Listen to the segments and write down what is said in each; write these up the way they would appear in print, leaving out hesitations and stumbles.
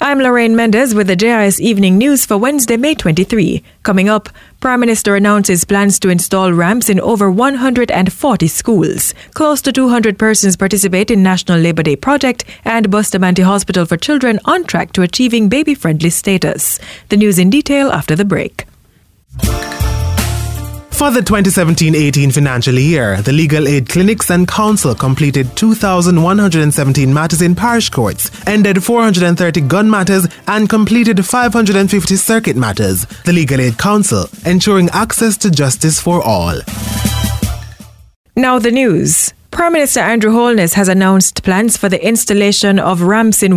I'm Lorraine Mendez with the JIS Evening News for Wednesday, May 23. Coming up, Prime Minister announces plans to install ramps in over 140 schools. Close to 200 persons participate in National Labour Day project, and Bustamante Hospital for Children on track to achieving baby-friendly status. The news in detail after the break. For the 2017-18 financial year, the Legal Aid Clinics and Council completed 2,117 matters in parish courts, ended 430 gun matters, and completed 550 circuit matters. The Legal Aid Council, ensuring access to justice for all. Now the news. Prime Minister Andrew Holness has announced plans for the installation of ramps in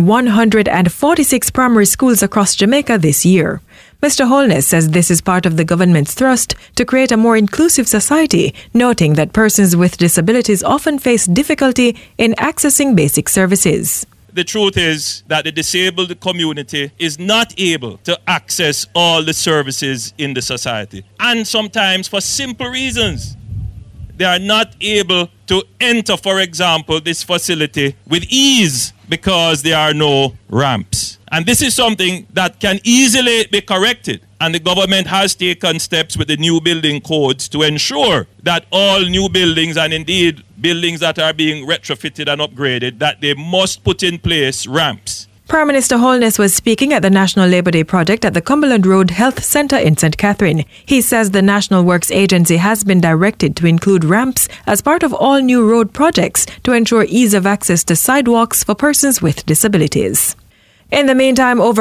146 primary schools across Jamaica this year. Mr. Holness says this is part of the government's thrust to create a more inclusive society, noting that persons with disabilities often face difficulty in accessing basic services. The truth is that the disabled community is not able to access all the services in the society. And sometimes for simple reasons. They are not able to enter, for example, this facility with ease because there are no ramps. And this is something that can easily be corrected. And the government has taken steps with the new building codes to ensure that all new buildings, and indeed buildings that are being retrofitted and upgraded, that they must put in place ramps. Prime Minister Holness was speaking at the National Labour Day project at the Cumberland Road Health Centre in St. Catherine. He says the National Works Agency has been directed to include ramps as part of all new road projects to ensure ease of access to sidewalks for persons with disabilities. In the meantime, over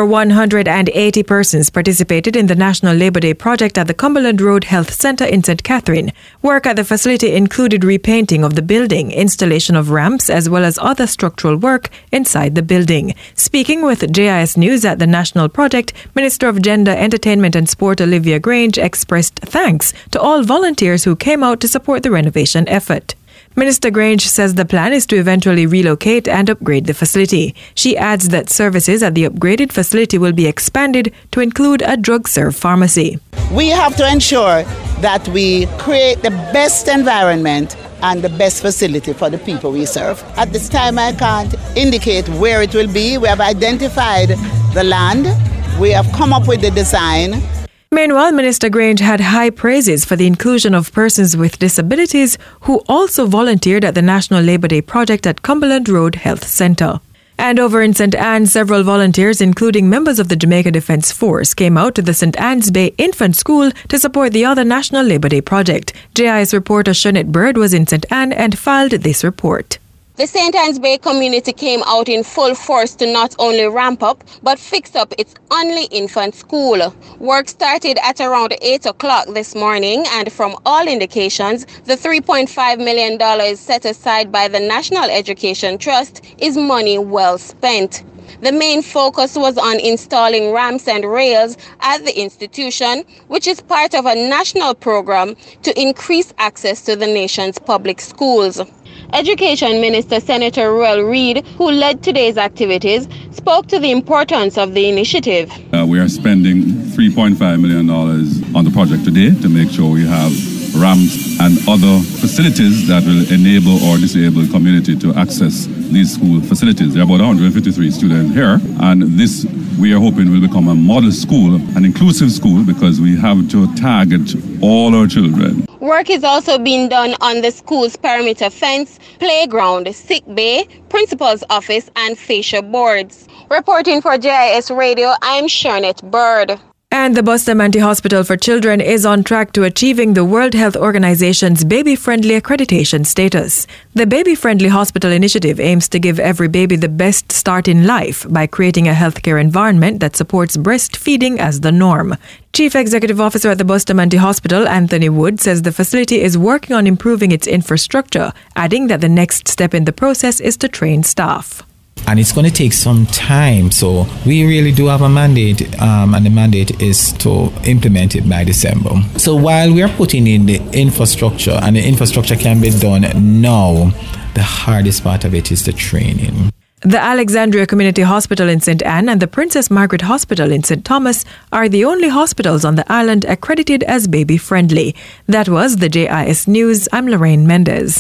180 persons participated in the National Labour Day project at the Cumberland Road Health Centre in St. Catherine. Work at the facility included repainting of the building, installation of ramps, as well as other structural work inside the building. Speaking with JIS News at the National Project, Minister of Gender, Entertainment and Sport Olivia Grange expressed thanks to all volunteers who came out to support the renovation effort. Minister Grange says the plan is to eventually relocate and upgrade the facility. She adds that services at the upgraded facility will be expanded to include a drug-serve pharmacy. We have to ensure that we create the best environment and the best facility for the people we serve. At this time, I can't indicate where it will be. We have identified the land. We have come up with the design. Meanwhile, Minister Grange had high praises for the inclusion of persons with disabilities who also volunteered at the National Labour Day project at Cumberland Road Health Centre. And over in St. Anne, several volunteers, including members of the Jamaica Defence Force, came out to the St. Anne's Bay Infant School to support the other National Labour Day project. JIS reporter Shonette Bird was in St. Anne and filed this report. The St. Anne's Bay community came out in full force to not only ramp up, but fix up its only infant school. Work started at around 8 o'clock this morning, and from all indications, the $3.5 million set aside by the National Education Trust is money well spent. The main focus was on installing ramps and rails at the institution, which is part of a national program to increase access to the nation's public schools. Education Minister Senator Ruel Reid, who led today's activities, spoke to the importance of the initiative. We are spending $3.5 million on the project today to make sure we have ramps and other facilities that will enable our disabled community to access these school facilities. There are about 153 students here, and this we are hoping will become a model school, an inclusive school, because we have to target all our children. Work is also being done on the school's perimeter fence, playground, sick bay, principal's office, and fascia boards. Reporting for JIS Radio, I'm Shonette Bird. And the Bustamante Hospital for Children is on track to achieving the World Health Organization's baby-friendly accreditation status. The Baby-Friendly Hospital Initiative aims to give every baby the best start in life by creating a healthcare environment that supports breastfeeding as the norm. Chief Executive Officer at the Bustamante Hospital, Anthony Wood, says the facility is working on improving its infrastructure, adding that the next step in the process is to train staff. And it's going to take some time, so we really do have a mandate, and the mandate is to implement it by December. So while we are putting in the infrastructure, and the infrastructure can be done now, the hardest part of it is the training. The Alexandria Community Hospital in St. Anne and the Princess Margaret Hospital in St. Thomas are the only hospitals on the island accredited as baby-friendly. That was the JIS News. I'm Lorraine Mendez.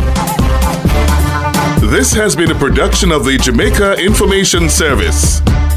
This has been a production of the Jamaica Information Service.